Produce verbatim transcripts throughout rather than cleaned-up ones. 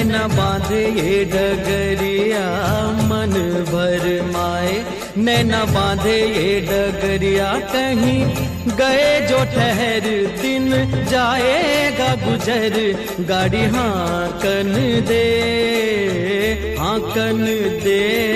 नैना बांधे ये डगरिया मन भर माए, नैना बांधे ये डगरिया कहीं गए जो ठहर दिन जाएगा गुजर, गाड़ी हांकन दे हांकन दे।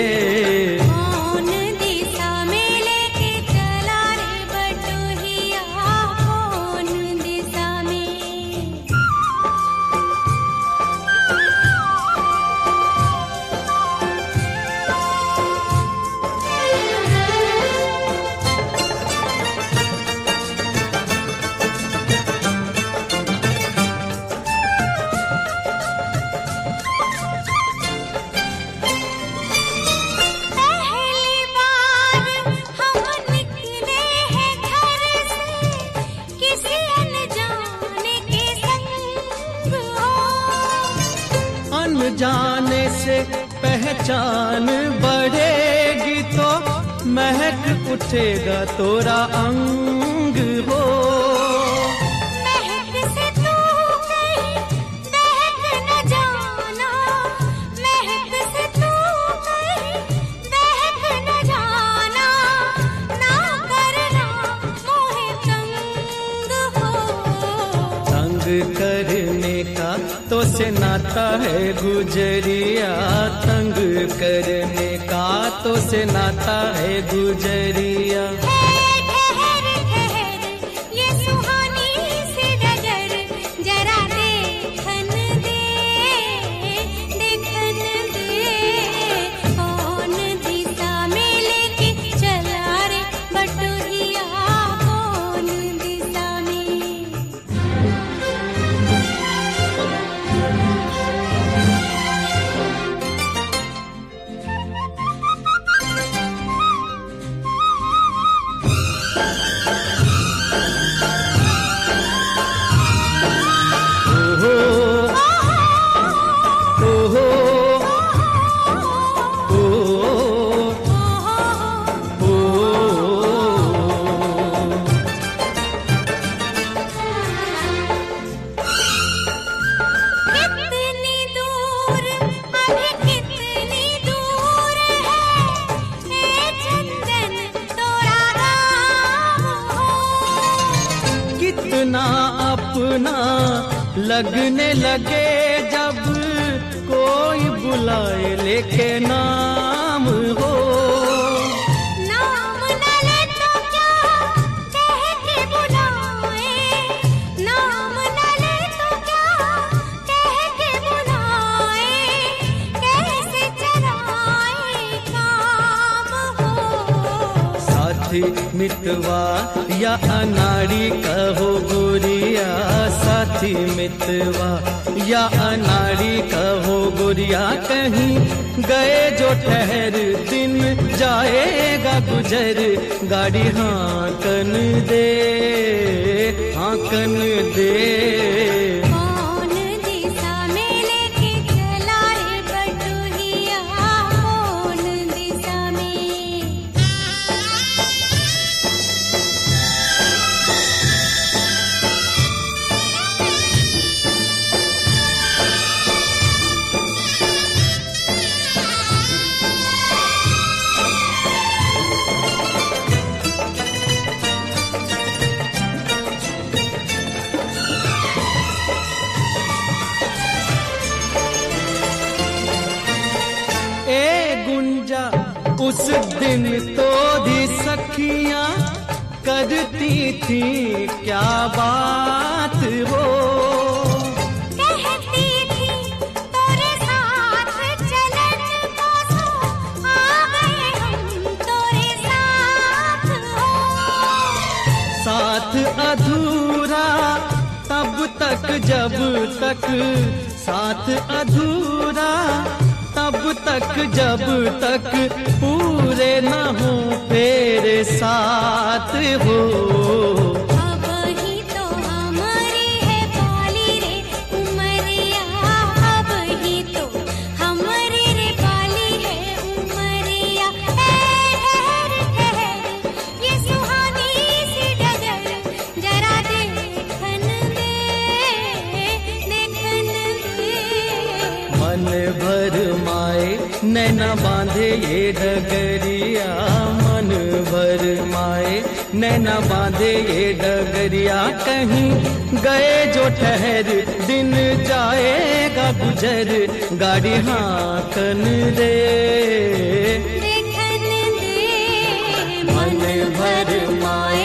जाने से पहचान बढ़ेगी तो महक उठेगा तोरा अंग हो। महक से तू कहीं महक न जाना, महक से तू कहीं महक न जाना, ना करना मोहे तंग हो। तंग करने का तो से नाता है गुजरिया, तंग करने का तो से नाता है गुजरिया। ठहर ठहर ये सुहानी सी डगर जरा देखन दे देखन दे। कौन दिशा में लेके चला रे बटुहिया, कौन दिशा में। कितना अपना लगने लगे जब कोई बुलाए लेके नाम हो। नाम न ले तो क्या कह के बुलाए, नाम न ले तो क्या कह के बुलाए, कैसे चलाए काम हो। साथी मितवा या अनाड़ी कहो गोरिया, साथी मितवा या अनाड़ी कहो गोरिया, कहीं गए जो ठहर दिन जाएगा गुजर, गाड़ी हांकन दे हांकन दे। कौन दिशा में लेके चला रे बटुहिया, कौन दिशा में। उस दिन तो भी सखियां करती थी क्या बात हो। कहती थी तोरे साथ चलन को सो, आ गए हम तोरे साथ हो। साथ अधूरा तब तक जब तक, साथ अधूरा तब तक जब तक पूरे न हो तेरे साथ हो। अब ही तो हमारी है बाली रे उमरिया, अब ही तो हमारी रे बाली है उमरिया। ठहर ठहर ये सुहानी सी डगर जरा देखन दे देखन दे। बांधे ये डगरिया मन भर माए, नैना बांधे ये डगरिया कहीं गए जो ठहर, दिन जाएगा गुजर गाड़ी हाकन रे। देखन दे मन भर माए